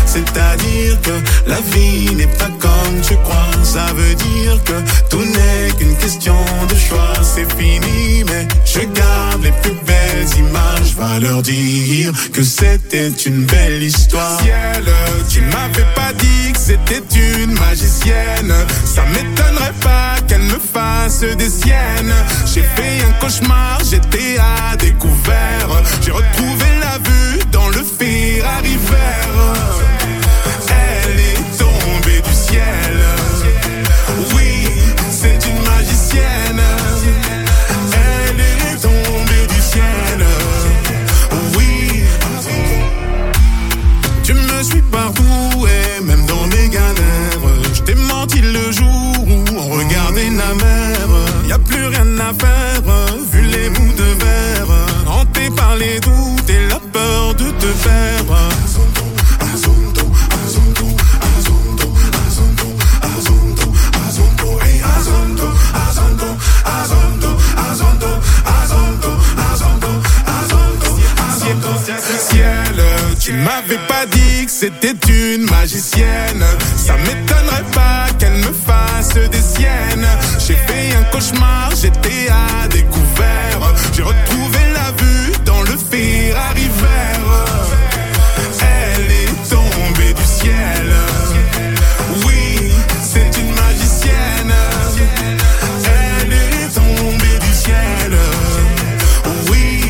C'est-à-dire que la vie n'est pas comme tu crois. Ça veut dire que tout n'est qu'une question de choix. C'est fini mais je garde les plus belles images. Va leur dire que c'était une belle histoire. Ciel, tu m'avais pas dit que c'était une magicienne. Ça m'étonnerait pas qu'elle me fasse des siennes. J'ai fait un cauchemar, j'étais à découvert. J'ai retrouvé la vue dans le Ferrari vert. Elle est tombée du ciel. Oui, c'est une magicienne. Elle est tombée du ciel. Oui. Tu me suis partout et même dans mes galères. Je t'ai menti le jour où on regardait la mer. Y'a plus rien à faire, vu les bouts de verre. Hanté par les doutes et la peur de te perdre. Ciel, tu m'avais pas dit que c'était une magicienne. Ça m'étonnerait pas qu'elle me fasse des siennes. J'ai fait un cauchemar, j'étais à découvert. J'ai retrouvé la vue dans le Ferrari vert. Elle est tombée du ciel. Oui, c'est une magicienne. Elle est tombée du ciel. Oui.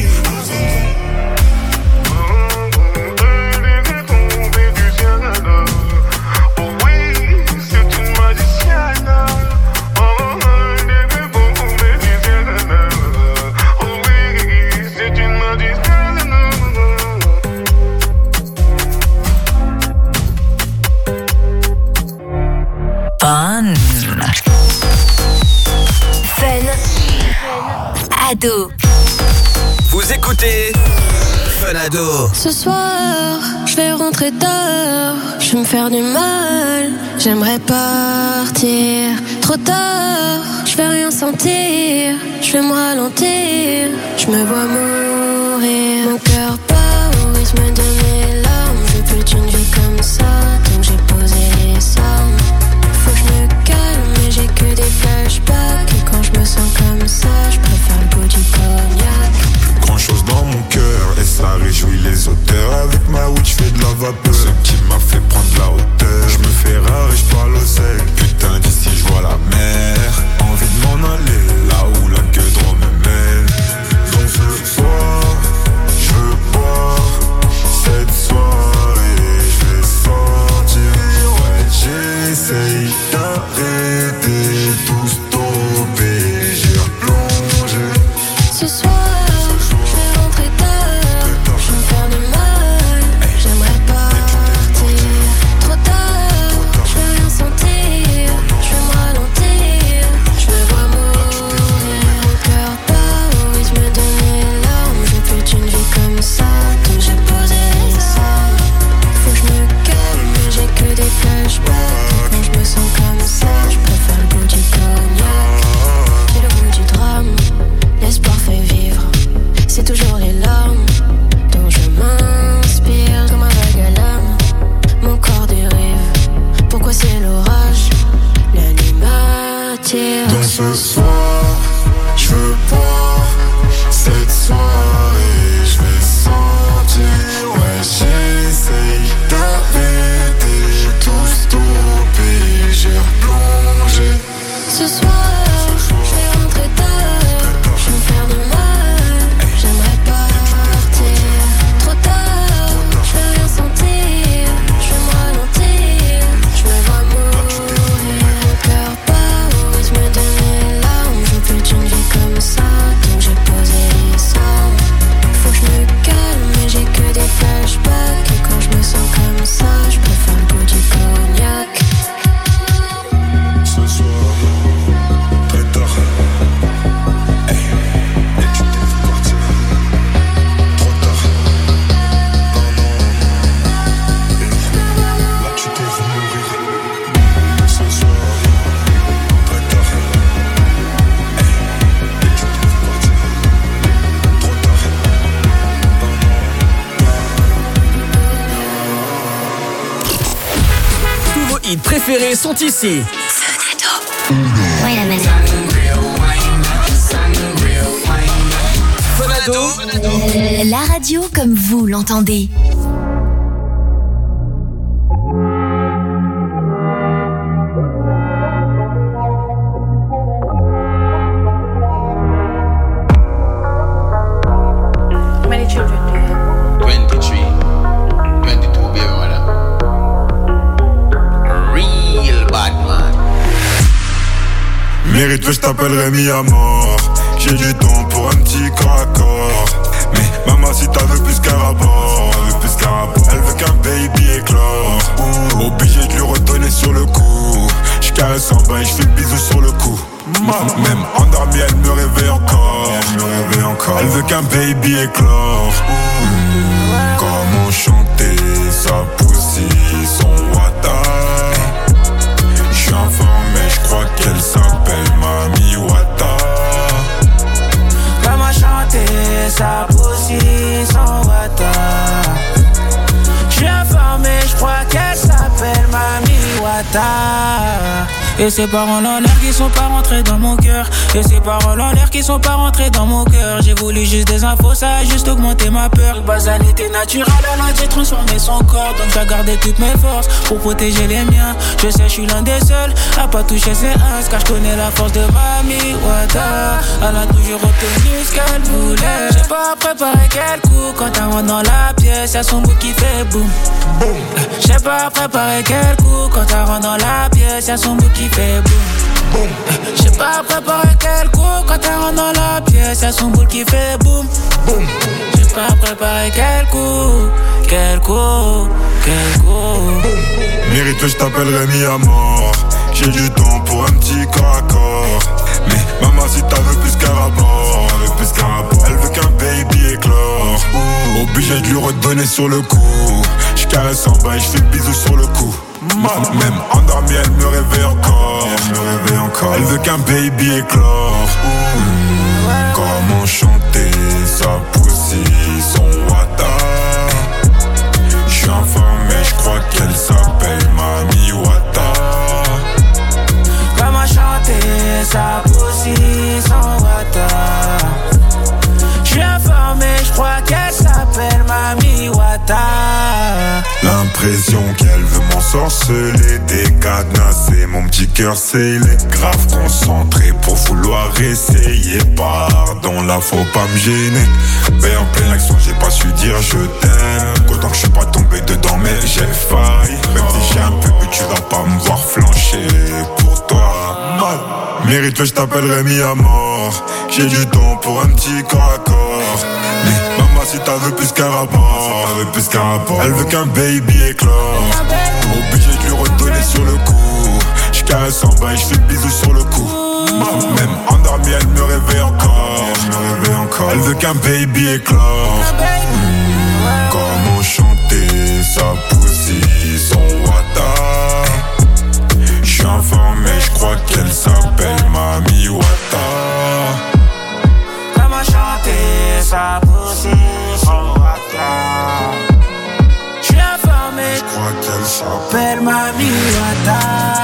Ado. Vous écoutez Fun Ado. Ce soir, je vais rentrer tard. Je vais me faire du mal. J'aimerais partir trop tard. Je vais rien sentir. Je vais me ralentir. Je me vois mourir. Mon cœur bat au rythme de mes larmes. Je veux plus d'une vie comme ça. Donc j'ai posé les armes. Faut que je me calme, mais j'ai que des flashbacks. Et quand je me sens comme ça, je préfère le goût du cognac. Plus grand chose dans mon cœur et ça réjouit les auteurs. Avec ma weed je fais de la vapeur. Ce qui m'a fait prendre la hauteur. Je me fais rare et je parle au sec. Putain d'ici je vois la mer. Envie de m'en aller là où la queue droit me mène. Donc ce soir je veux boire. Cette soirée je vais sortir. Ouais j'essaye d'arrêter tout stopper. J'ai replongé. Ce soir, je vais rentrer tard. Je vais me faire du mal. J'aimerais partir hits préférés sont ici. Wait a minute. Fun Ado. La radio comme vous l'entendez. Mérite que je t'appellerai mis à mort. J'ai du temps pour un petit craccord. Mais maman si t'as veux plus qu'un rapport. Elle veut qu'un baby éclore. Obligé de lui redonner sur le coup. J'caresse en bas et j'fais le bisou sur le cou. Même endormie elle me réveille encore. Elle veut qu'un baby éclore. Comment chanter sa poussie, son wata. J'suis informé, j'crois qu'elle s'appelle Mami Wata. Comment chanter sa poussie, son wata. J'suis informé, j'crois qu'elle s'appelle Mami Wata. Et ces paroles en l'air qui sont pas rentrées dans mon cœur. Et ces paroles en l'air qui sont pas rentrées dans mon cœur. J'ai voulu juste des infos, ça a juste augmenté ma peur. Basalité naturelle, elle a transformé son corps. Donc j'ai gardé toutes mes forces pour protéger les miens. Je sais, je suis l'un des seuls à pas toucher ses uns. Car je connais la force de Mami Wata. Elle a toujours obtenu ce qu'elle voulait. J'ai pas préparé quel coup. Quand elle rentre dans la pièce, y'a son bout qui fait boum. J'ai pas préparé quel coup. Quand elle rentre dans la pièce, y'a son bout qui fait boum. J'ai pas préparé quel coup. Quand elle rentre dans la pièce, y'a son boule qui fait boum. J'ai pas préparé quel coup. Mérite que je t'appellerai mis à mort. J'ai du temps pour un petit craccord. Mais maman si t'as veux plus qu'un rapport. Elle veut qu'un baby éclore. Obligé de lui redonner sur le coup. J'caresse en bas et j'fais le bisou sur le cou. Même endormie elle me réveille encore. Elle veut qu'un baby éclore. Comment chanter sa poussie, son wata. J'suis informé, j'crois qu'elle s'appelle Mami Wata. Comment chanter sa poussie, son wata. J'suis informé, j'crois qu'elle s'appelle Mami Wata. L'impression qu'elle veut m'ensorceler, décadenasser mon petit cœur scellé. Grave concentré pour vouloir essayer. Pardon, là faut pas me gêner. Mais en pleine action j'ai pas su dire je t'aime. Autant que je suis pas tombé dedans mais j'ai failli. Même si j'ai un peu bu tu vas pas me voir flancher pour toi. Mérite que je t'appellerai mis à mort. J'ai du temps pour un petit craccord. Mais maman si t'as veux plus qu'un rapport. Elle veut qu'un baby éclore. Obligé de lui redonner sur le coup. J'caresse en bas et j'fais le bisou sur le cou. Même endormie elle me réveille encore. Elle veut qu'un baby éclore. Comment chanter sa poussie, son wata. J'suis informé, j'crois qu'elle s'appelle Mami Wata. Comment chanter sa poussie, son wata. J'suis informé, j'crois qu'elle s'appelle Mami Wata.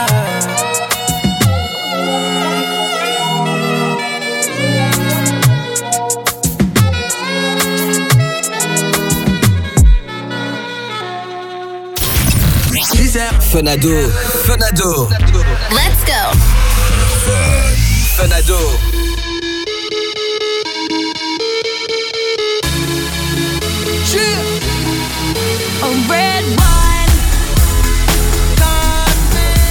Fun Ado. Let's go. Fun Ado. A red wine. God.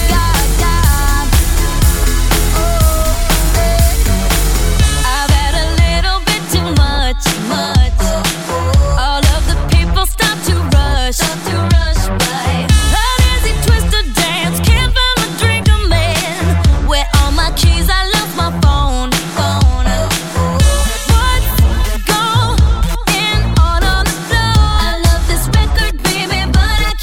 I've had a little bit too much. All of the people stop to rush by. How does he twist a dance? Can't find a drink, a man. Where all my keys? I lost my phone. What's going on the floor? I love this record, baby, but I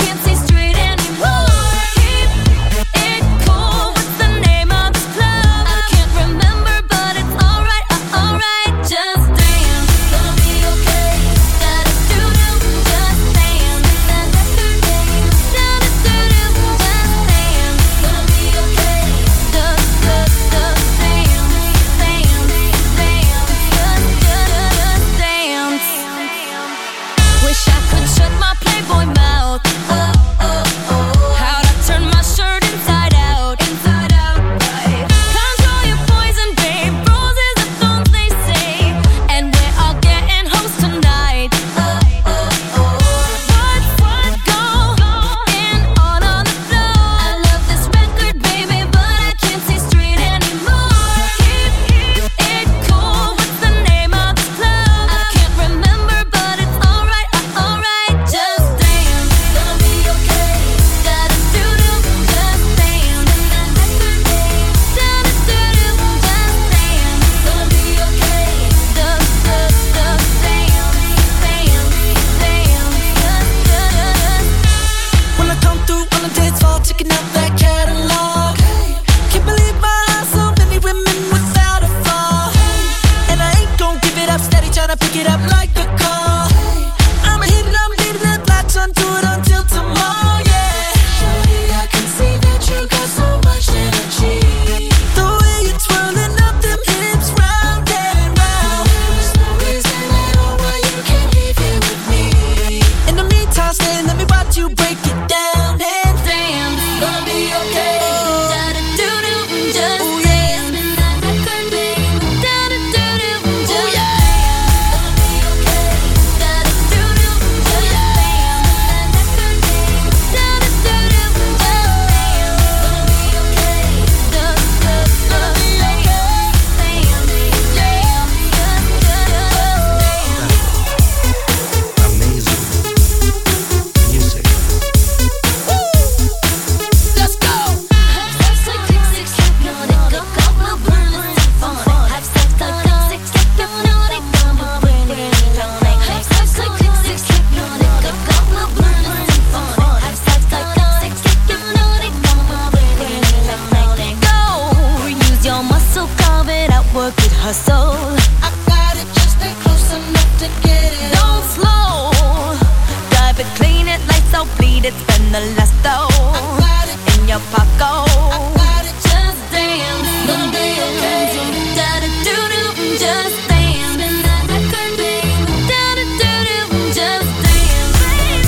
up, I go. I gotta just dance, gonna be okay. Da-da-do-do, just dance, and that could be. Da-da-do-do, just dance, baby.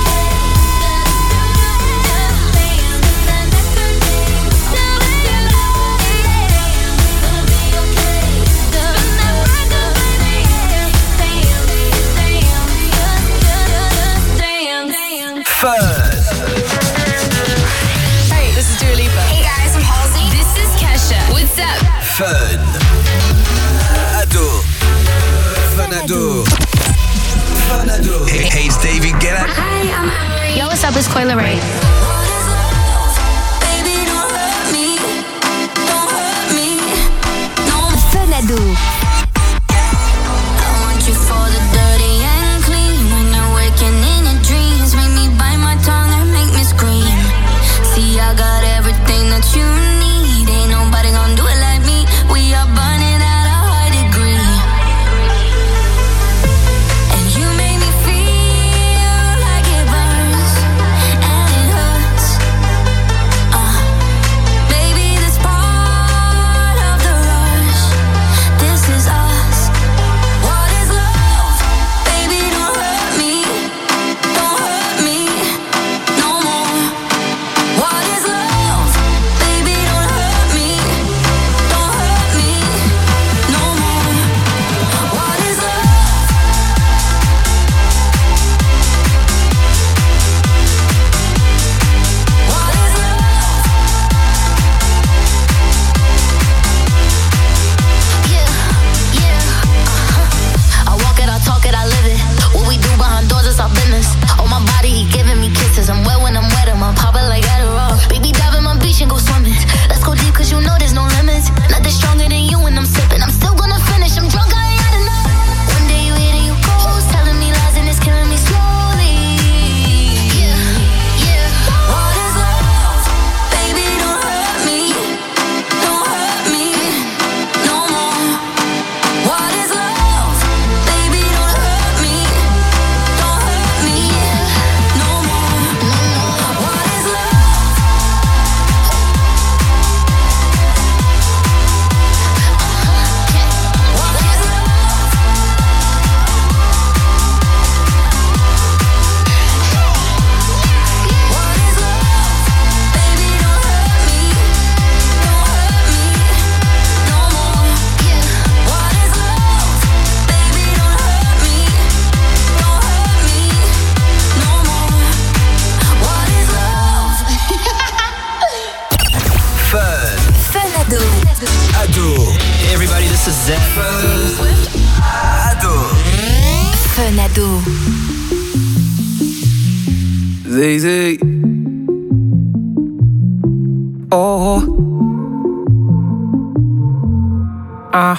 Hey, this is Dua Lipa. Hey guys, I'm Halsey. This is Kesha. What's up? Fun. Ado. Fanado. Fanado. Hey, it's David Guetta. Hi, I'm Emery. Yo, what's up? It's Coi Leray. Fanado. You need, ain't nobody gonna do it like me. We are burning at a high degree, and you make me feel like it burns and it hurts. Baby, this part of the rush. This is us. What is love? Baby, don't hurt me. Don't hurt me no more. What is love? Our business. On my body, he giving me kisses. I'm wet when I'm wet, I'm popping like Adderall. Baby, dive in my beach and go swimming. Let's go deep, cause you know there's no limits. Nothing stronger than you when I'm sipping. I'm still gonna finish, I'm drunk, I ain't had enough. One day you hit and you go, telling me lies and it's killing me slowly. Yeah, yeah. What is love? Baby, don't hurt me. Don't hurt me no more. What is love? Baby, don't hurt me. Ado. Hey everybody, this is Zach. Ado. Fanado. Zay Zay. Oh. Ah.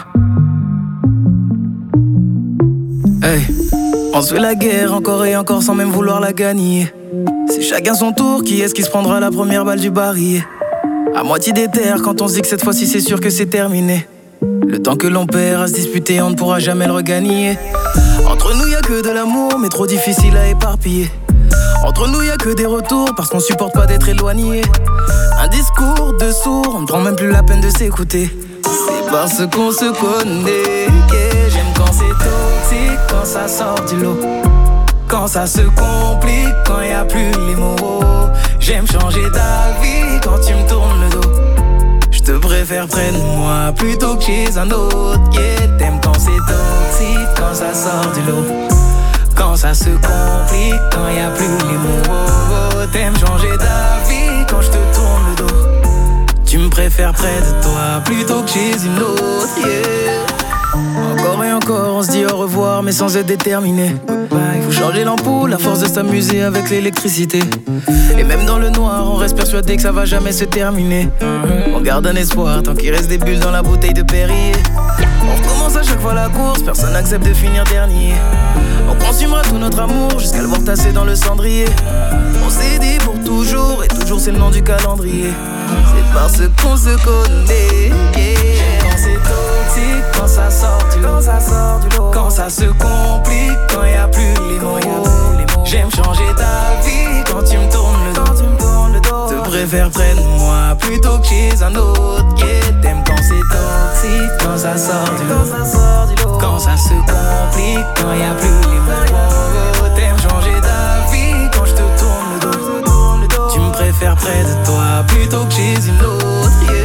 Hey. On se fait la guerre encore et encore sans même vouloir la gagner. C'est chacun son tour, qui est-ce qui se prendra la première balle du barillet? À moitié déter quand on se dit que cette fois-ci c'est sûr que c'est terminé. Le temps que l'on perd à se disputer, on ne pourra jamais le regagner. Entre nous y'a que de l'amour, mais trop difficile à éparpiller. Entre nous y'a que des retours, parce qu'on supporte pas d'être éloigné. Un discours de sourd, on ne prend même plus la peine de s'écouter. C'est parce qu'on se connaît que j'aime quand c'est toxique, quand ça sort du lot. Quand ça se complique, quand y a plus les mots. J'aime changer d'avis quand tu me tournes le dos. Je te préfère près de moi plutôt que chez un autre. Yeah, t'aimes quand c'est toxique, quand ça sort du lot. Quand ça se complique, quand y a plus les mots. T'aimes changer d'avis quand je te tourne le dos. Tu me préfères près de toi plutôt que chez une autre. Yeah. Encore et encore, on se dit au revoir, mais sans être déterminé. Faut changer l'ampoule, à force de s'amuser avec l'électricité. Et même dans le noir, on reste persuadé que ça va jamais se terminer. On garde un espoir tant qu'il reste des bulles dans la bouteille de Perrier. On recommence à chaque fois la course, personne n'accepte de finir dernier. On consumera tout notre amour jusqu'à le voir tasser dans le cendrier. On s'est dit pour toujours, et toujours c'est le nom du calendrier. C'est parce qu'on se connaît, yeah. Quand c'est toxique, quand ça sort du lot, quand ça se complique, quand y a plus les mots. J'aime changer ta vie quand tu me tournes le dos. Te préfères près de moi plutôt que chez un autre. Yeah, t'aimes quand c'est toxique, quand ça sort du lot, quand ça se complique, quand y a plus les mots. T'aimes changer d'avis quand je te tourne le dos. Tu me préfères près de toi plutôt que chez une autre. Yeah.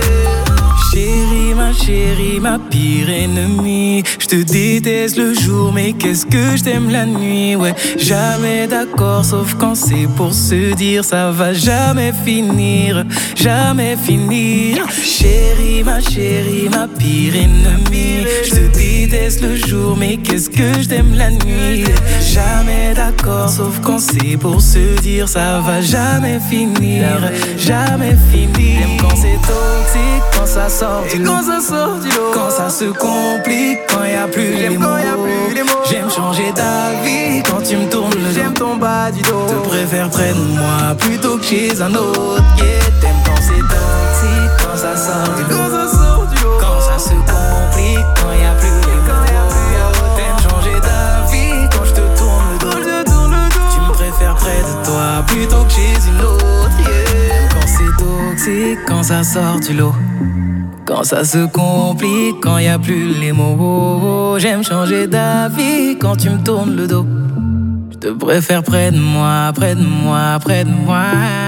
Chérie, ma pire ennemie. Je te déteste le jour, mais qu'est-ce que je t'aime la nuit. Ouais, jamais d'accord, sauf quand c'est pour se dire ça va jamais finir, jamais finir. Chérie, ma pire ennemie. Je te déteste le jour, mais qu'est-ce que je t'aime la nuit. Jamais d'accord, sauf quand c'est pour se dire ça va jamais finir, jamais finir. T'aimes quand c'est toxique, quand ça sort du lot, quand ça se complique, quand y a plus les mots. J'aime changer d'avis quand tu me tournes le dos. J'aime ton bas du dos. Te préfère près de moi plutôt que chez un autre. Yeah, t'aimes quand c'est toxique, quand ça sort du lot, quand ça se complique, quand y a plus les mots. T'aimes changer d'avis quand je te tourne le dos. Tu me préfères près de toi plutôt que chez une autre. Yeah, quand c'est toxique, quand ça sort du lot, quand ça se complique, quand y a plus les mots. J'aime changer d'avis quand tu me tournes le dos. Je te préfère près de moi, près de moi, près de moi.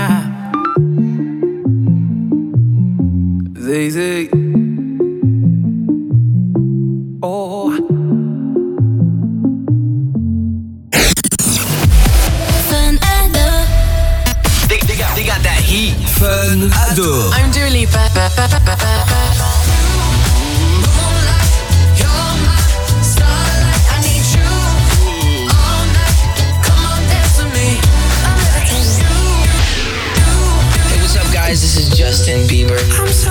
Zay, zay. Oh. They got that heat. Fenado. I'm Dua Lipa. Hey, what's up, guys? This is Justin Bieber. I'm so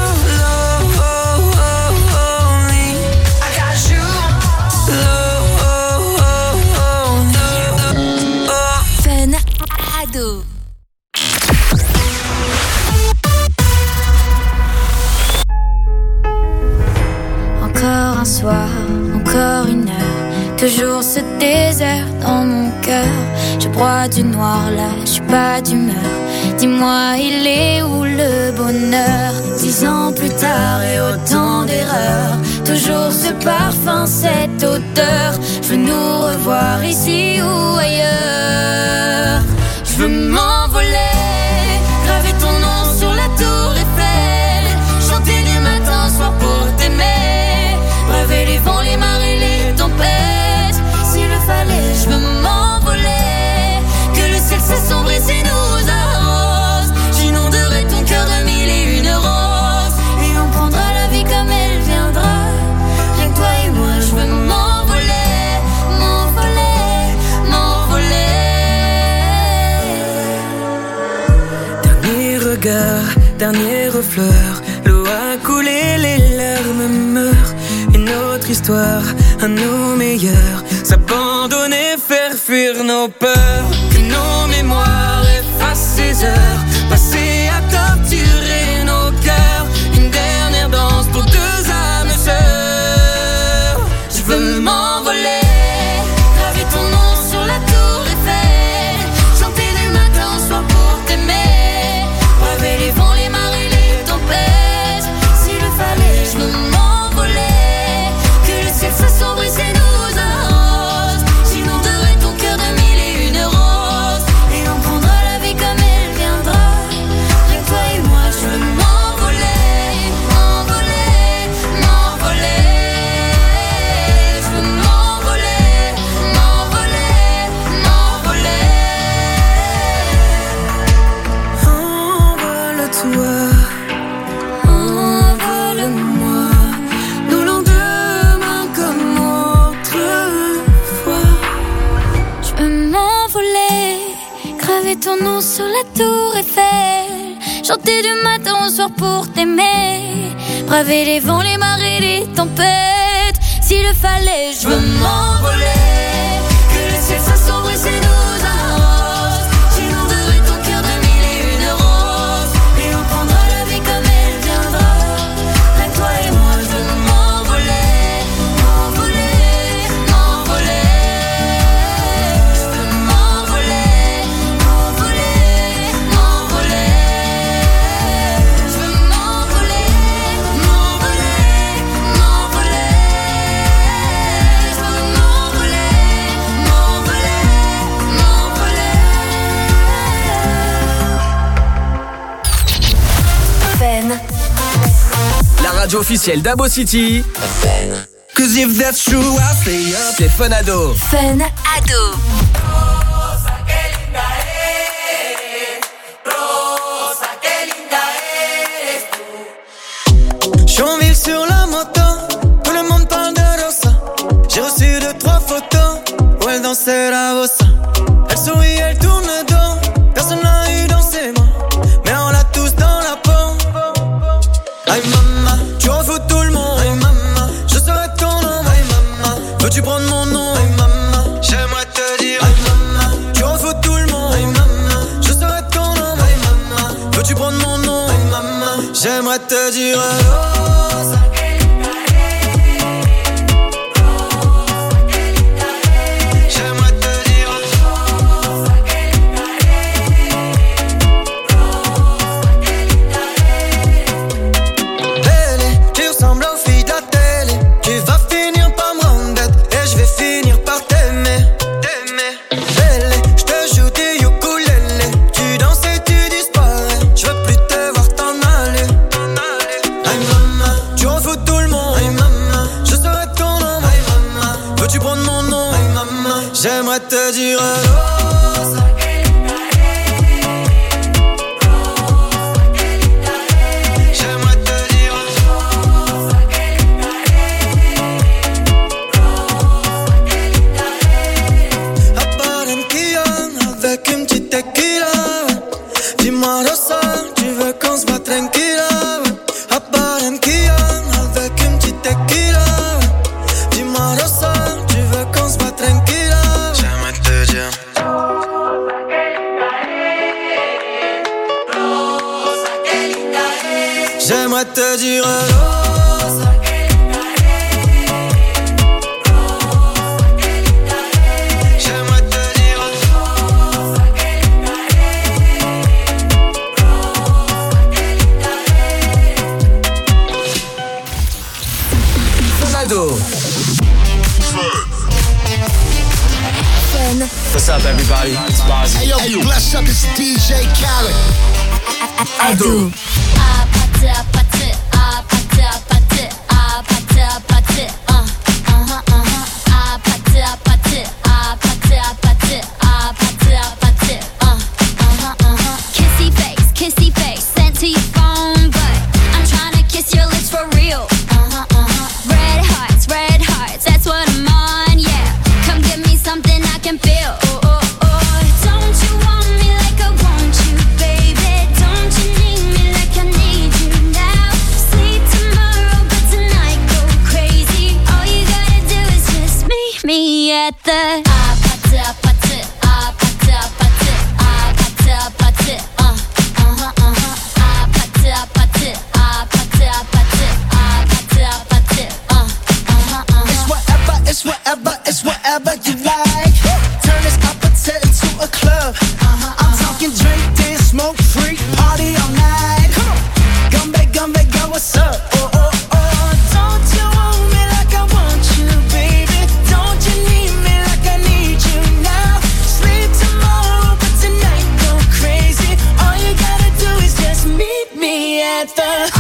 lonely. I got you. Fenado. Encore un soir, encore une heure, toujours ce désert dans mon cœur. Je broie du noir là, je suis pas d'humeur. Dis-moi, il est où le bonheur? 10 ans plus tard et autant d'erreurs, toujours ce parfum, cette odeur. Je veux nous revoir ici ou ailleurs. Je veux m'envoler, graver ton nom sur la tour Eiffel, chanter du matin au soir pour t'aimer, braver les vents, les marées, les tempêtes. S'il le fallait, je veux m'envoler, que le ciel s'assombrit et nous arrose. J'inonderai ton cœur de 1001 roses, et on prendra la vie comme elle viendra. Rien que toi et moi, je veux m'envoler, m'envoler, m'envoler. Dernier regard, dernière fleur, l'eau a coulé, les larmes meurent. Une autre histoire, à nos meilleurs, s'abandonner, faire fuir nos peurs. Que nos mémoires effacent ces heures passées à torturer nos cœurs. Une dernière danse pour deux âmes sœurs. Je veux m'envoler, graver ton nom sur la tour Eiffel, chanter du matin au soir pour t'aimer, braver les vents, les marées, les tempêtes. S'il le fallait, je veux m'envoler, que le ciel s'assombrit et nous arrose. J'inonderai ton cœur de 1001 roses, et on prendra la vie comme elle viendra. Rien que toi et moi, je veux m'envoler, m'envoler, m'envoler. Je veux m'envoler, m'envoler, m'envoler. Envole-toi, envole-moi, nos lendemains comme autrefois. Je veux m'envoler, graver ton nom sur la tour Eiffel, chanter du matin au soir pour t'aimer, braver les vents, les marées, les tempêtes. S'il le fallait, je veux m'envoler, que le ciel s'assombrit et nous arrose. J'inonderai ton cœur de 1001 roses, et on prendra la vie comme elle viendra. Rien que toi et moi, je veux m'envoler, m'envoler, m'envoler. Je veux m'envoler, m'envoler, m'envoler. radio officielle d'Abo City. Cause if that's true, I'll stay up. C'est Fun Ado. Fun Ado. Chonville sur la moto, tout le monde parle de Rosa. J'ai reçu 2-3 photos où elle dansait la bossa. Elle sourit, elle tourne le dos, personne n'a eu dans ses mains, mais on l'a tous dans la peau. Aïe maman, tu en fous tout le monde. Aïe maman, je serai ton nom. Aïe maman, veux-tu prendre mon nom? Aïe maman, j'aimerais te dire. Aïe maman, tu en fous tout le monde. Aïe maman, je serai ton nom. Aïe maman, veux-tu prendre mon nom? Aïe maman, j'aimerais te dire. J'aimerais te dire Rosa. J'aimerais te dire Rosa. À Barranquilla, avec une petite tequila. Dis-moi Rosa, tu veux qu'on se batte tranquilla. À Barranquilla, avec une petite tequila. Dis-moi Rosa, tu veux qu'on se batte tranquilla. J'aimerais te dire Rosa. J'aimerais te dire Rosa. Fun Ado. Fun. What's up, everybody? It's Bozzy. Hey, yo, bless up, it's DJ Khaled. Ado. Kissy face, sent to your phone, but I'm trying to kiss your lips for real. Red hearts, that's what I'm on, yeah. Come give me something I can feel. Don't you want me like I want you, baby? Don't you need me like I need you now? Sleep tomorrow, but tonight go crazy. All you gotta do is just meet me at the It's whatever you like. Turn this appetite into a club. I'm talking drink, dance, smoke, freak, party all night. Come on, come back, girl, what's up? Don't you want me like I want you, baby? Don't you need me like I need you now? Sleep tomorrow, but tonight go crazy. All you gotta do is just meet me at the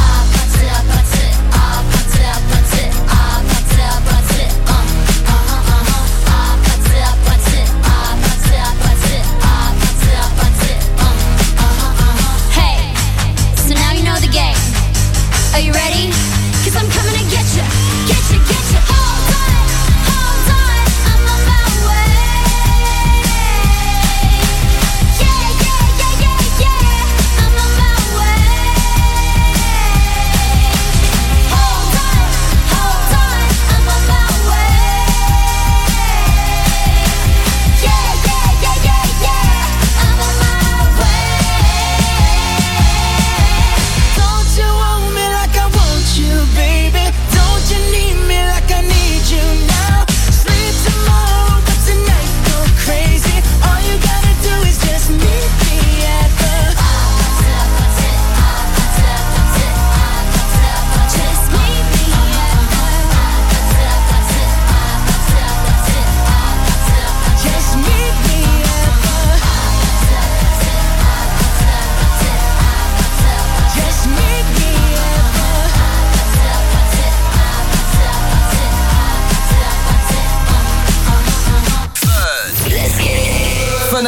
Are you ready? 'Cause I'm coming to get you. Hold on, I'm on my way. Yeah, I'm on my way.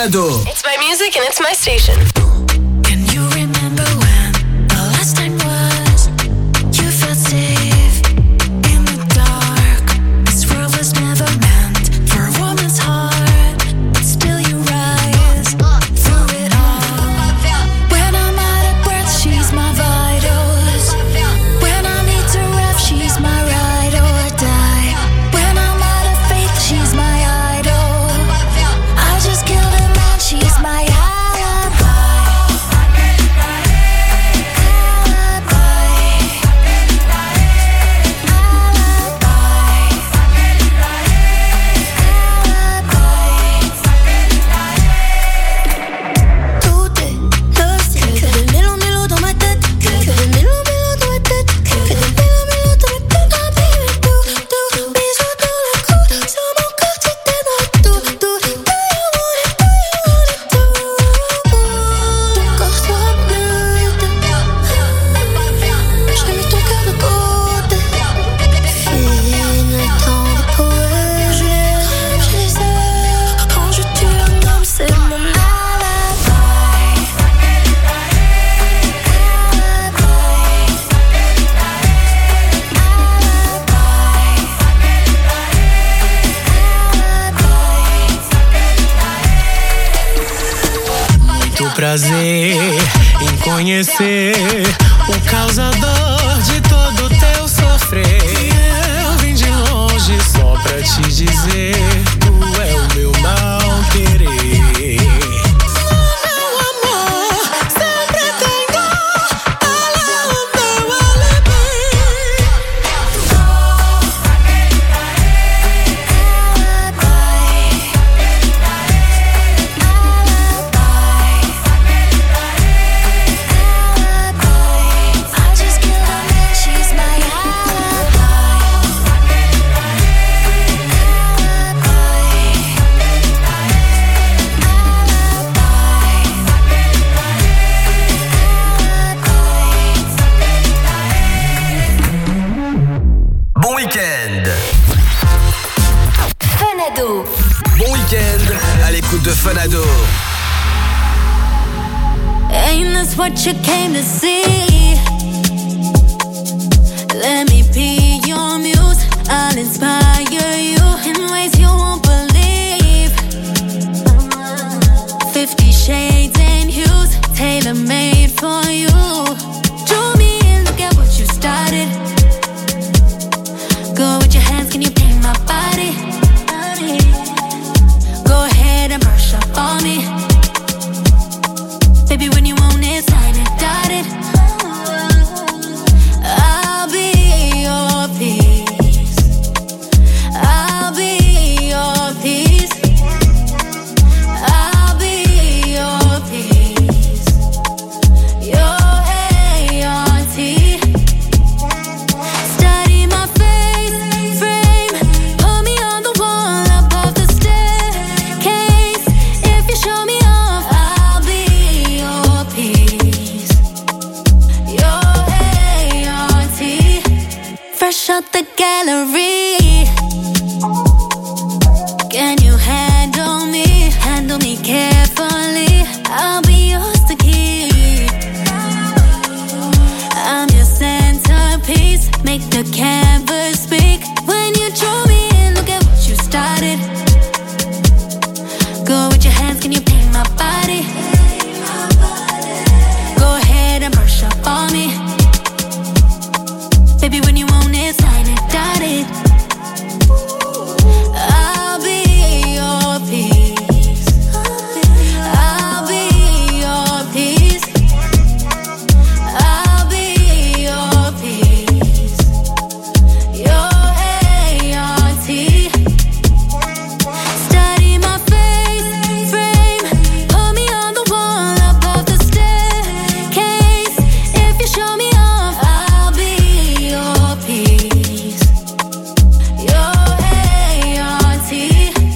Ado. It's my music and it's my station. Can you remember when the last time was you felt safe in the dark? This world was never meant for a woman's heart, but still you rise through it all. When I'm out of breath, she's my vitals. When I need to ref, she's my ride or die. When I'm out of faith, she's my idol. I just killed a man, she's my prazer em conhecer o causador de todo teu sofrer. Eu vim de longe só pra te dizer, tu é o meu mal querer. Meu amor, sempre tem dor, ela é o meu alibi. De Fun Ado. Ain't this what you came to see? Let me be your muse. I'll inspire you in ways you won't believe. 50 shades and hues, tailor-made for you. Draw me in, look at what you started. Go with your hands, can you paint my body? Go ahead and brush up on me. Baby, when you want it, sign it, dotted. I'll be your peace. I'll be your peace. I'll be your peace. Your ART. Study my face frame. Put me on the wall above the staircase. If you show me off, I'll be your peace. Your ART. Fresh out the gallery. Can you handle me? Handle me carefully. I'll be yours to keep. I'm your centerpiece. Make the canvas speak. When you draw me in, look at what you started. Go with your hands, can you paint my body? Go ahead and brush up on me. Baby, when you want it, sign it, dotted. I'll be your peace. I'll be your peace. I'll be your peace. Your ART. Study my face frame. Put me on the wall above the staircase. If you show me off, I'll be your peace. Your ART. I'll be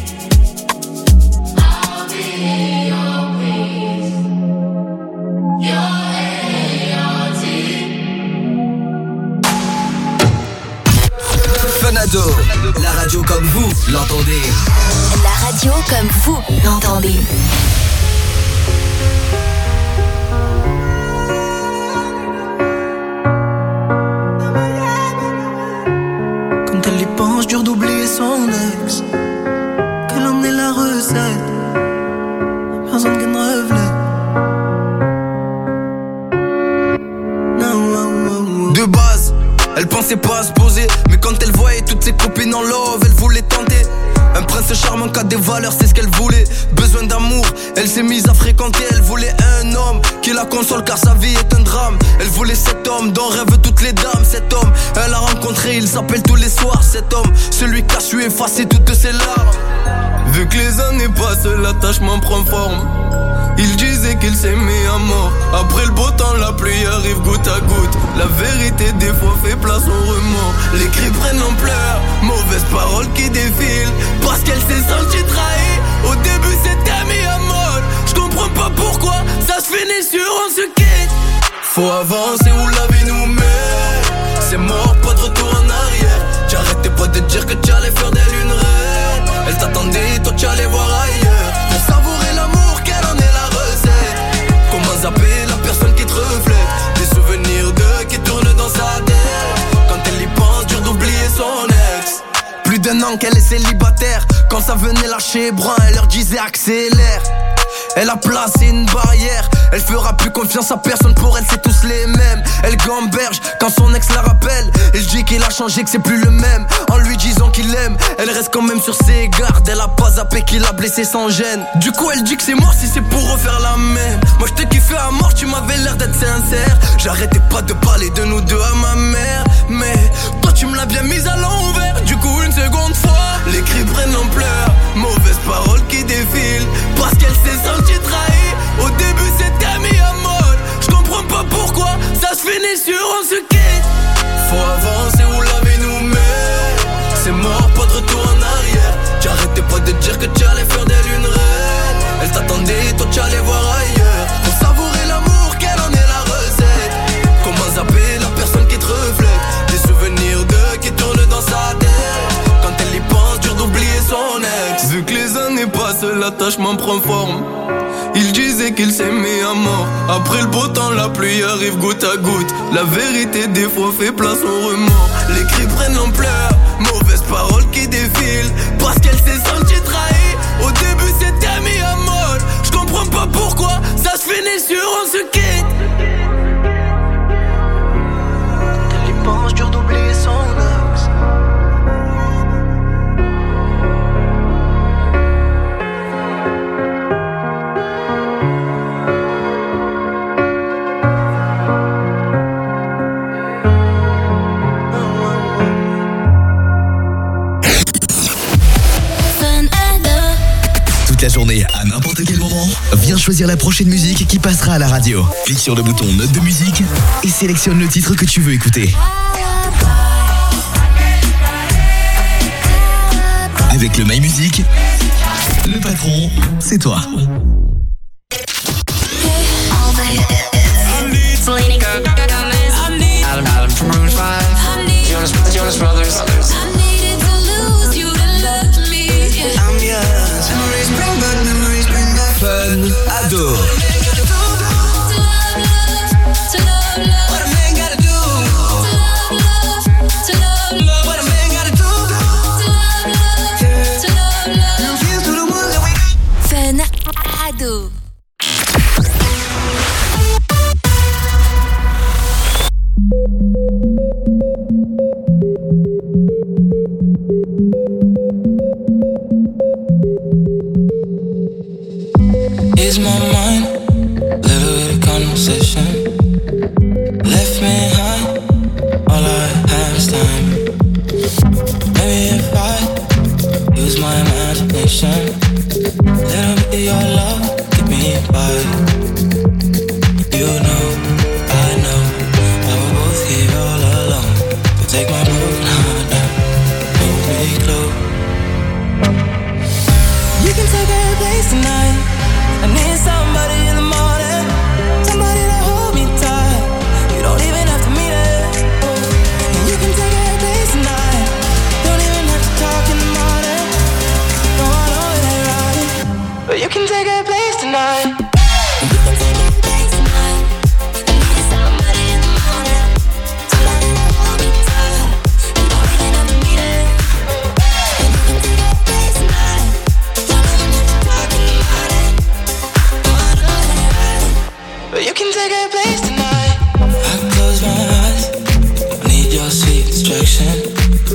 your peace. Your ART. Fun Ado, la radio radio comme vous l'entendez. La radio comme vous l'entendez. Quand elle y pense, dur d'oublier son ex. Quelle en est la recette? Personne qui ne reflète. De base, elle pensait pas à se poser, mais quand elle voyait toutes ses copines en love, elle voulait tenter. Un prince charmant qui a des valeurs, c'est ce qu'elle voulait. Besoin d'amour, elle s'est mise à fréquenter. Elle voulait un homme qui la console car sa vie est un drame. Elle voulait cet homme dont rêvent toutes les dames. Cet homme, elle l'a rencontré, il s'appelle tous les soirs. Cet homme, celui qui a su effacer toutes ses larmes. Vu que les années passent, l'attachement prend forme. Il disait qu'il s'aimait à mort. Après le beau temps, la pluie arrive goutte à goutte. La vérité des fois fait place au remords. Les cris prennent l'ampleur, mauvaises paroles qui défilent. Parce qu'elle s'est sentie trahie. Au début c'était mis à mode. J'comprends pas pourquoi ça se finit sur on se quitte. Faut avancer où la vie nous met. C'est mort, pas de retour en arrière. J'arrêtais pas de dire que tu allais faire d'elle une reine. Elle t'attendait, toi tu allais voir ailleurs. Pour savourer l'amour, quelle en est la recette? Comment zapper la personne qui te reflète? Des souvenirs d'eux qui tournent dans sa tête. Quand elle y pense, dur d'oublier son ex. Plus d'un an qu'elle est célibataire. Quand ça venait lâcher brun, elle leur disait accélère. Elle a placé une barrière. Elle fera plus confiance à personne, pour elle c'est tous les mêmes. Elle gamberge quand son ex la rappelle. Elle dit qu'il a changé, que c'est plus le même. En lui disant qu'il aime, elle reste quand même sur ses gardes. Elle a pas zappé qu'il a blessé sans gêne. Du coup elle dit que c'est mort si c'est pour refaire la même. Moi je te kiffais à mort, tu m'avais l'air d'être sincère. J'arrêtais pas de parler de nous deux à ma mère. Mais toi tu me l'as bien mise à l'envers. Du coup une seconde fois, les cris prennent l'ampleur. Mauvaises paroles qui défilent. Parce qu'elle s'est sentie trahie. Au début c'était mis à mode. J'comprends pas pourquoi ça se finit sur on se quitte. Faut avancer où la vie nous met. C'est mort, pas de retour en arrière. J'arrêtais pas de dire que tu allais faire d'elle une reine. Elle t'attendait, toi tu allais voir ailleurs. Pour savourer l'amour, quelle en est la recette? Comment zapper la personne qui te reflète? Des souvenirs d'eux qui tournent dans sa tête. Quand elle y pense, dur d'oublier son ex. Vu que les années passent, l'attachement prend forme. Il disait qu'il s'aimait à mort. Après le beau temps, la pluie arrive goutte à goutte. La vérité des fois fait place au remords. Les cris prennent l'ampleur, mauvaises paroles qui défilent. Parce qu'elle s'est sentie trahie. Au début c'était mis à mode. J'comprends pas pourquoi ça se finit sur on se quitte. Quand elle y pense, dur d'oublier son ex. Toute la journée, à n'importe quel moment, viens choisir la prochaine musique qui passera à la radio. Clique sur le bouton note de musique et sélectionne le titre que tu veux écouter. Avec le My Music, le patron, c'est toi. Jonas Brothers. Fun Ado. Fun Ado.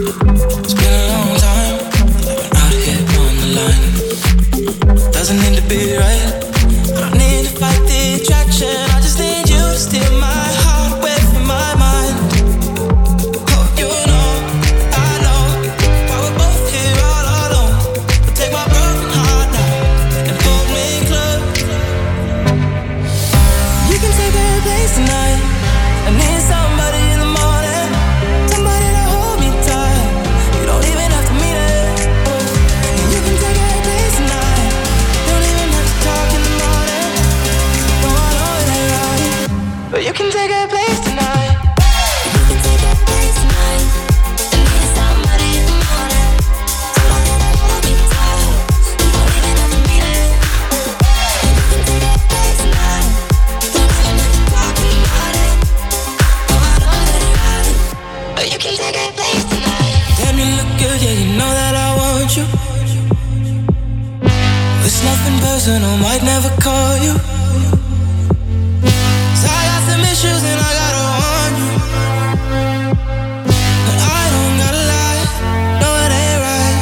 It's been a long time, I've been out here on the line. Doesn't need to be right, I don't need to fight the attraction. I just need you to steal my heart away from my mind. Oh, you know, I know, why we're both here all alone. But take my broken heart now and hold me close. You can take a place tonight. I need somebody in the morning, somebody to hold me tight. You don't even have to mean it. You can take a place tonight. Don't even have to talk in the morning. No, I know it ain't right, but you can take a place tonight. You can take a place tonight. I need somebody in the morning, somebody to hold me tight. You don't even have to mean it. You can take a place tonight. Don't even have to talk in the morning. You can take a place tonight. Damn, you look good, yeah, you know that I want you. It's nothing personal, might never call you. 'Cause I got some issues and I gotta warn you. But I don't gotta lie, no it ain't right.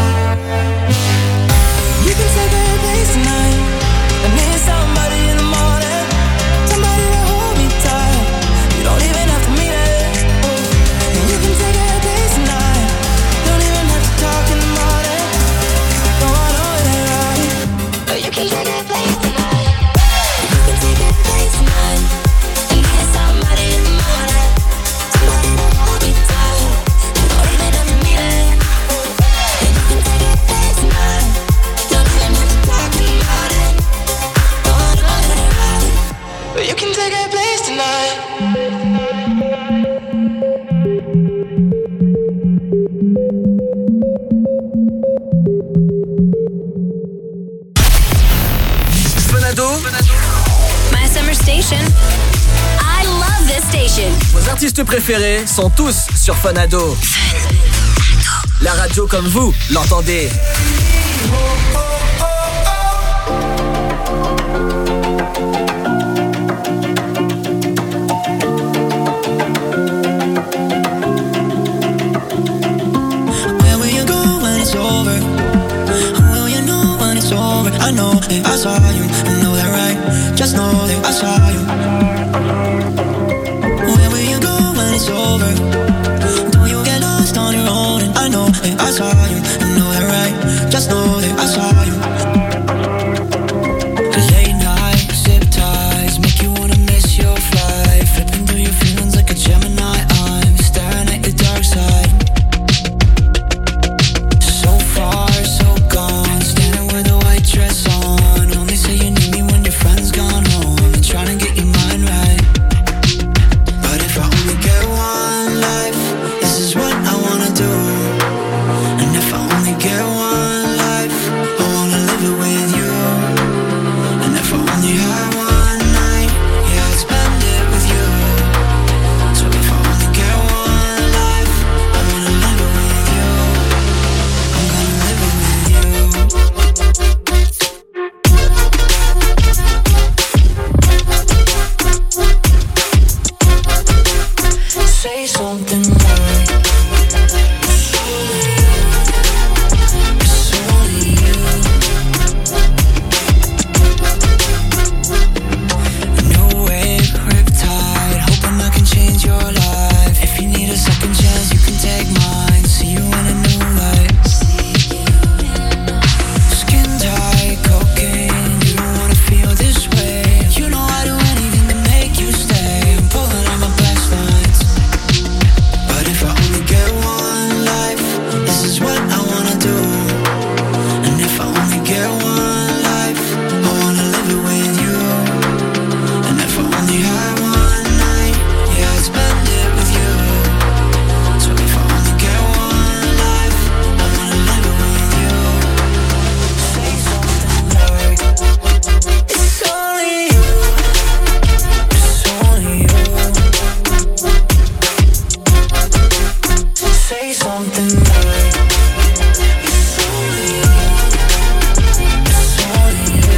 You can take a place tonight. I need somebody in the morning, somebody to hold me tight. You don't even have to mean it. You can take a place tonight. Don't even have to talk in the morning. No, I know it ain't right, but you can take a place tonight. You can take a place tonight. I need somebody in the morning, somebody to hold me tight. You don't even have to mean it. You can take a place tonight. Don't even have to talk in the morning. No, I know it ain't right, but you can take a place tonight. Fun Ado, My summer station. I love this station. vos artistes préférés sont tous sur Fun Ado. La radio comme vous l'entendez. Where will you go when it's over? Will you know when it's over? I know that I saw you, I know that right. Just know that I saw you. Where will you go when it's over? Don't you get lost on your own? And I know that I saw you, I know that right. Just know that I saw you. Late night, zip ties, make you wanna miss your flight. Flipping through your feelings like a Gemini. I'm staring at your dark side. So far, so gone, standing with a white dress on. Only say you need me when your friend's gone home. I'm trying to get your mind right. But if I only get one life, this is what I wanna do. And if I only get one life, I wanna live it with you. And if I only had one night, yeah, I'd spend it with you. So if I only get one life, I wanna live it with you. I'm gonna live it with you. Say something right. It's only you. No wave, riptide, hoping I can change your life. If you need a second chance, you can take mine. See you in a new light. Skin tight, cocaine, you don't wanna feel this way. You know I do anything to make you stay. I'm pulling on my best lines. But if I only get one life, this is what I wanna do. And if I only get one life, I wanna live it with you. And if I only had one night, yeah, I'd spend it with you. So if I only get one life, I wanna live it with you. Say something like, it's only you. It's only you. Say something like, it's only you. It's only you.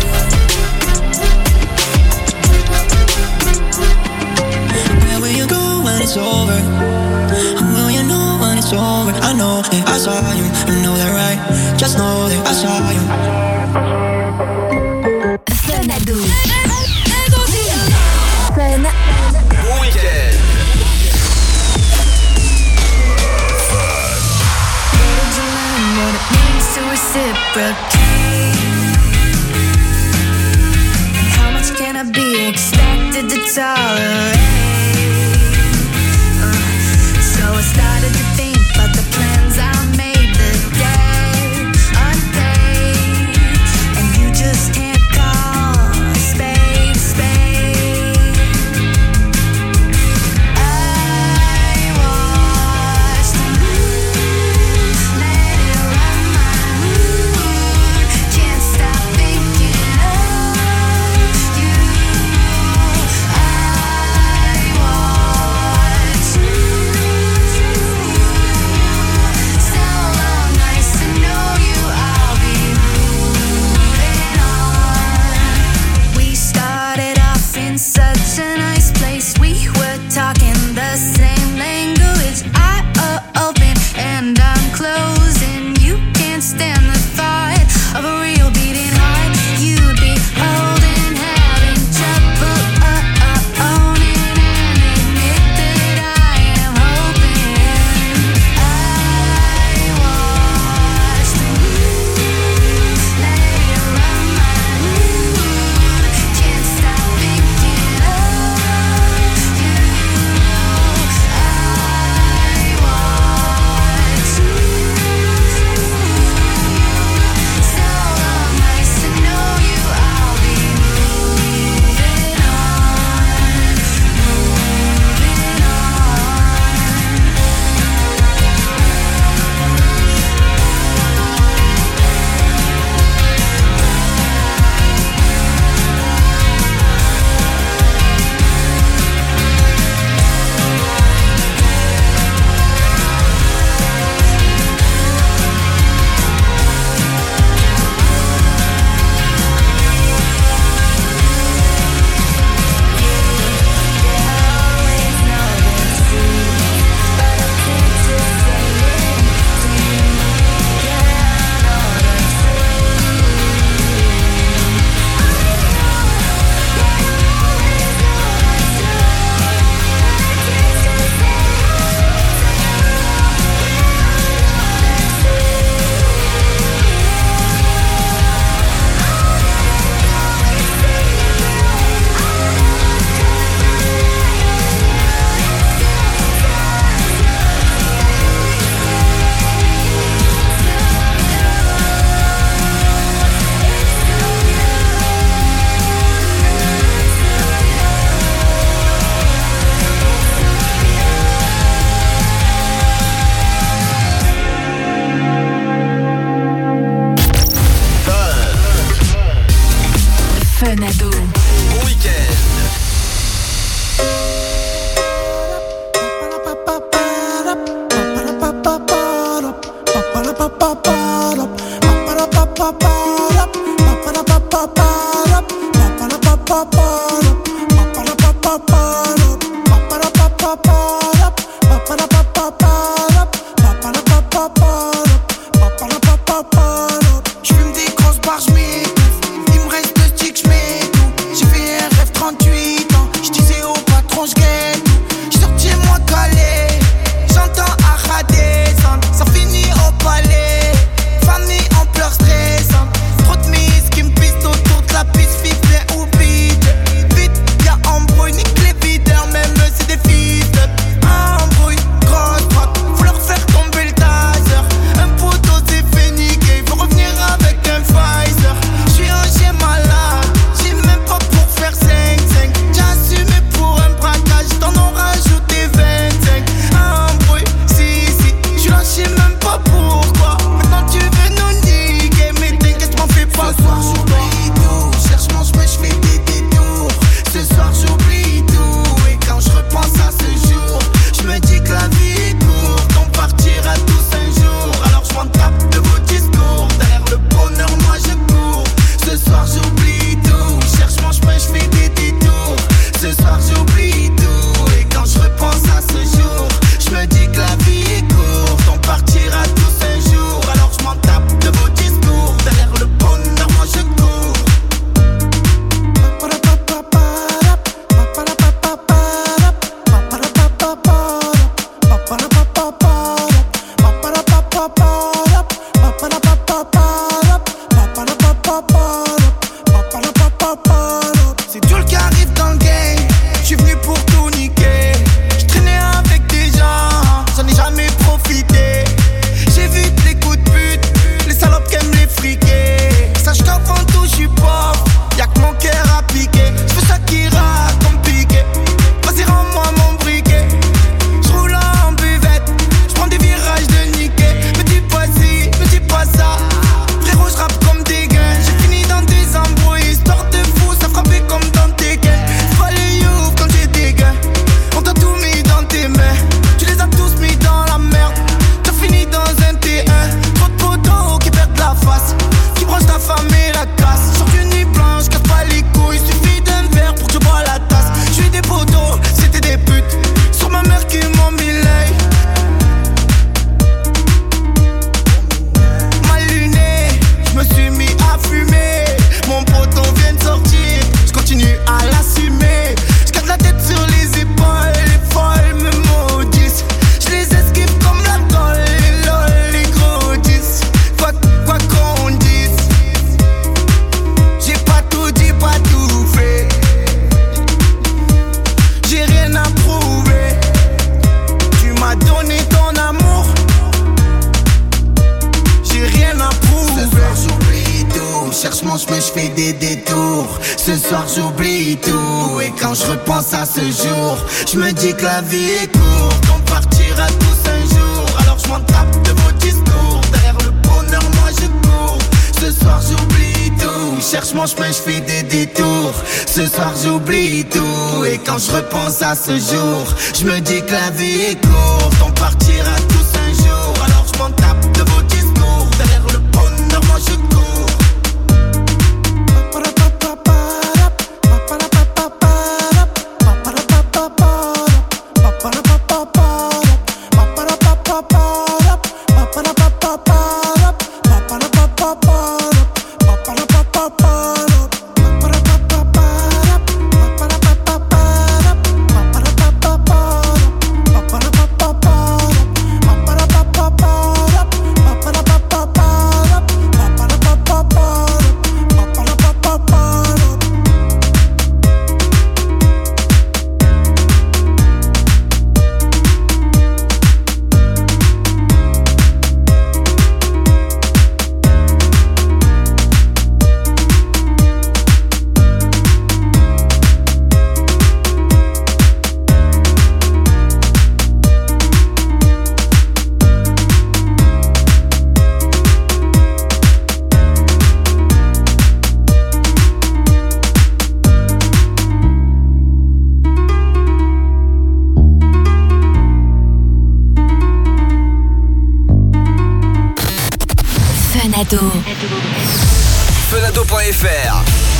Where will you go when it's over? Will you know when it's it's over. I know that I saw you, you know that right. Just know that I saw you. Fenado. Fenado. Weekend. What it means to reciprocate. How much can I be expected to tolerate? So I started to think about the plans I made the day unpaid, and you just can't call a spade a spade. I watched the moon, let it run my mood. Can't stop thinking of you. I watch you. So long, nice to know you. I'll be moving on. We started off in such a nice place. We were talking the same language. I open and I'm closing. You can't stand the thought of a real beating heart. You'd be holding, having trouble owning and admit that I am hoping. I watched the moon, let it run my mood. Can't stop thinking of you. I watch you. So long, nice to know you. I'll be moving on, moving Fenado. Weekend. J'fume des grosses barres, j'm'étouffe. Il me reste 2 sticks, j'm'étouffe. J'ai fait un rêve 38 ans. J'disais au patron, j'gagne. J'sortis moi calé. J'entends Ara descendre. Ça finit au palais. Famille en pleurs stressantes. Trop de mises qui me pistent autour de la piste. Ficelé ou vide. Vite, y'a embrouille, nique les videurs. Même c'est des fils de embrouille. Grosse droite, faut leur faire tomber le taser. Un poteau s'est fait niquer. Faut revenir avec un Pfizer. J'suis un chien malade. J'ai même pas pour faire 5-5. J'ai assumé pour un braquage. T'en ont rajouté 25. Embrouille, si, j'suis lâché même pas pourquoi. je fais des détours. Ce soir j'oublie tout. Et quand je repense à ce jour, je me dis que la vie est courte. On partira tous un jour. Alors je m'en tape de vos discours. Derrière le bonheur moi je cours. Ce soir j'oublie tout. Cherche mon chemin, je fais des détours. Ce soir j'oublie tout. Et quand je repense à ce jour, je me dis que la vie est courte. On partira tous un jour. Alors je m'en tape de vos discours. Derrière le bonheur moi je cours. Fenado.fr.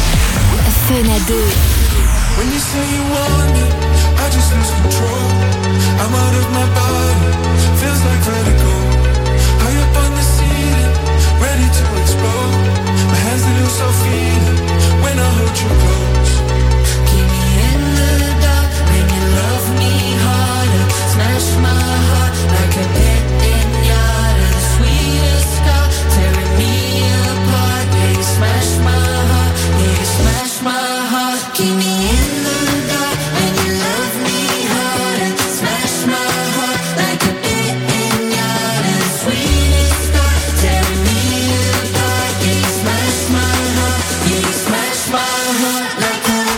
Fenado. When you say you want me, I just lose control. I'm out of my body, feels like vertigo. High up on the ceiling, ready to explode. My hands they lose so feeling when I hold you close. Keep me in the dark, make you love me harder. Smash my heart like a pit pinata. The sweetest scar tearing me apart. Yeah, you smash my heart, yeah, you smash my heart. Keep me in the dark, make you love me harder. Smash my heart like a pit pinata. The sweetest scar tearing me apart. Yeah, you smash my heart, yeah, you smash my heart like a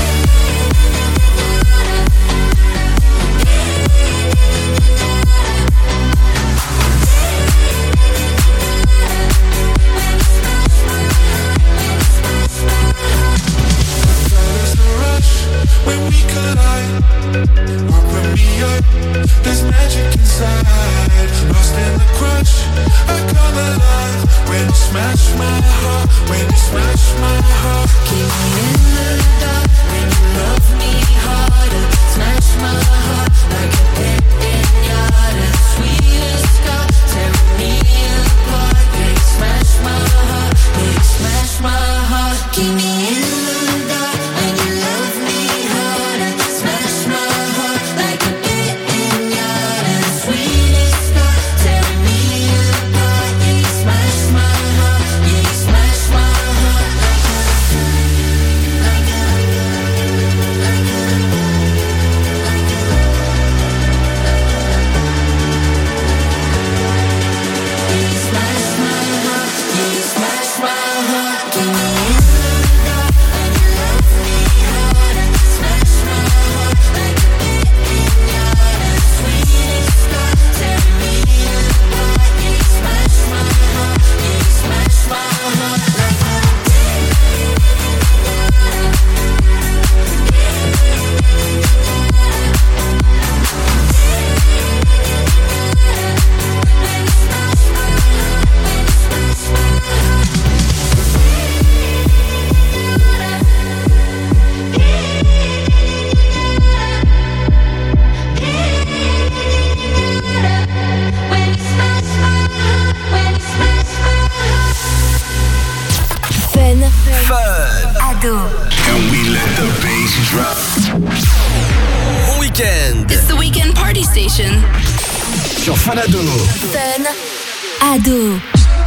when we collide. Open me up, there's magic inside. Lost in the crush, I come alive. When you smash my heart, when you smash my heart. keep me in the dark, when you love me harder. Smash my heart like a pit pinata. Sweetest scar tearing me apart. Yeah, you smash my heart, yeah, you smash my heart. Keep me in the dark, when you love me harder. Smash my heart like a pit pinata. Sweetest scar tearing me apart. Yeah, you smash my heart, yeah, you smash my heart like a Ado. And we let the bass drop. Bon week-end. It's the weekend party station. Sur Fenado. Fun. Ado.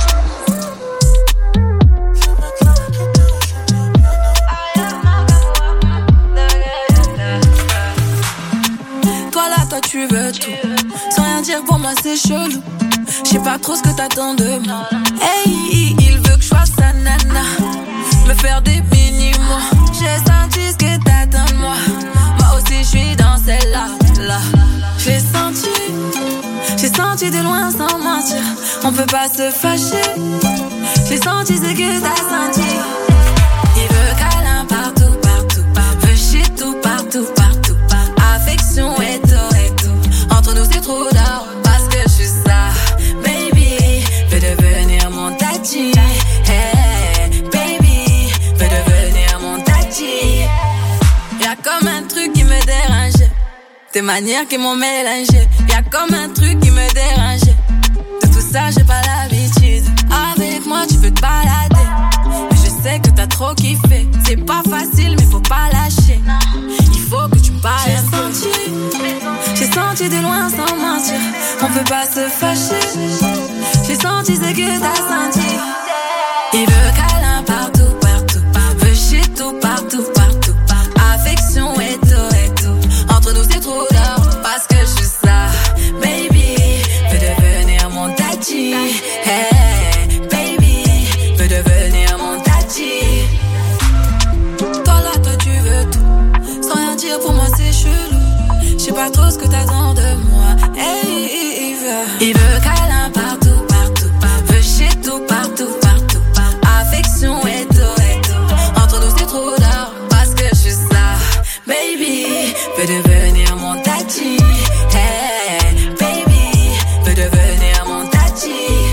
Toi là, toi tu veux tout. Sans rien dire pour moi c'est chelou. Je sais pas trop ce que t'attends de moi. Hey, il veut que je sois sa nana. me faire des mini-mois. J'ai senti ce que t'attends de moi. Moi aussi je suis dans celle-là, là. J'ai senti de loin sans mentir. On peut pas se fâcher. J'ai senti ce que t'as senti. Il veut câlin partout, partout, veut chier tout, partout, partout. Affection et tout. Entre nous c'est trop d'or, parce que je suis ça. Baby, veut devenir mon tati. Hey, baby, veut devenir mon tati. Y'a comme un truc qui me dérange. Tes manières qui m'ont mélangé. Y'a comme un truc qui me dérange. De tout ça j'ai pas l'habitude. Avec moi tu peux te balader. Mais je sais que t'as trop kiffé. C'est pas facile mais faut pas lâcher. Il faut que tu me parles un peu. J'ai senti de loin sans mentir. On peut pas se fâcher. J'ai senti ce que t'as senti. Il veut câlin partout, partout. Veut chier tout, partout, partout. Affection et tout. Entre nous c'est trop d'or, parce que je suis ça. Baby, veut devenir mon tati. Hey, baby, veut devenir mon tati. Toi là, toi tu veux tout. Sans rien dire pour moi c'est chelou. Je sais pas trop ce que t'attends de moi. Hey, il veut câlin partout, partout. Veut chier tout, partout, partout. Affection et tout. Entre nous c'est trop d'or, parce que je suis ça. Baby, veut devenir mon tati. Hey, baby, veut devenir mon tati.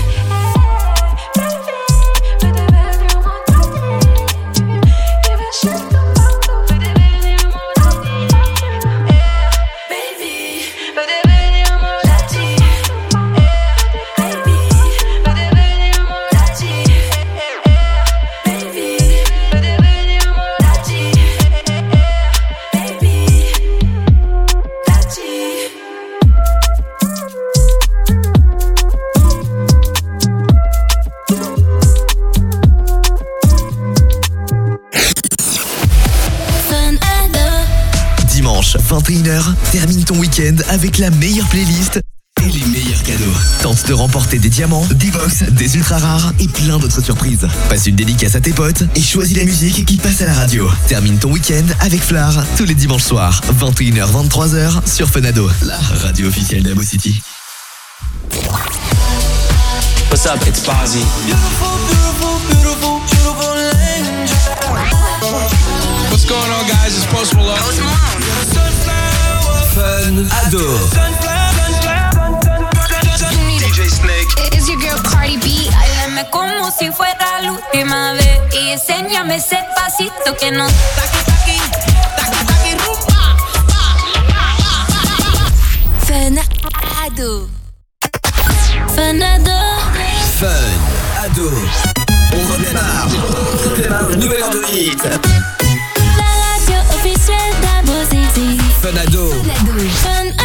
Veut devenir mon tati. Il veut chier tout partout, veut devenir mon tati. Baby, veut devenir mon tati. Baby, veut devenir mon tati. Baby, veut devenir mon tati. Dimanche, 21h, termine ton week-end avec la meilleure playlist et les meilleurs cadeaux. Tente de remporter des diamants, des box, des ultra rares et plein d'autres surprises. Passe une dédicace à tes potes et choisis la musique qui passe à la radio. Termine ton week-end avec Flar tous les dimanches soirs, 21h, 23h sur Fenado, la radio officielle d'Abo City. What's up, it's Bazzi. What's going on, guys? It's Post Malone. Fenado. DJ Snake. It's your girl Cardi B. Háblame como si fuera la última vez y enséñame ese pasito que no taqui taqui taqui taqui rumba. Fenado. Fenado. Fenado. On redémarre. Nouvelle heure de hit. La radio officielle d'Abo City. Fenado. Fenado.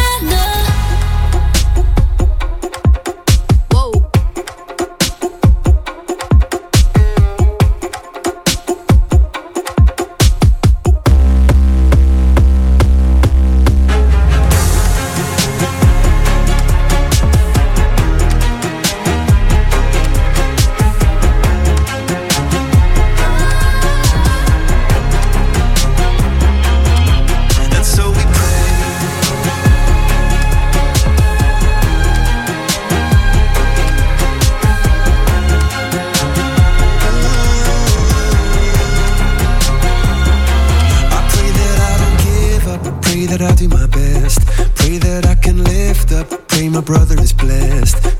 That I'll do my best. Pray that I can lift up. Pray my brother is blessed.